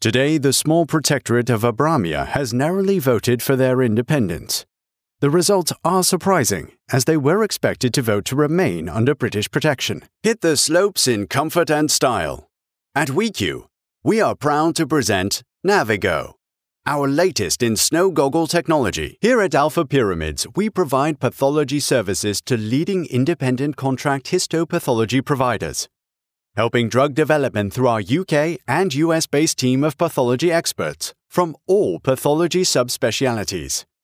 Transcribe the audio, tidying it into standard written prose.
Today, the small protectorate of Abramia has narrowly voted for their independence. The results are surprising, as they were expected to vote to remain under British protection. Hit the slopes in comfort and style. At WeQ, we are proud to present Navigo, our latest in snow goggle technology. Here at Alpha Pyramids, we provide pathology services to leading independent contract histopathology providers, helping drug development through our UK and US-based team of pathology experts from all pathology subspecialties.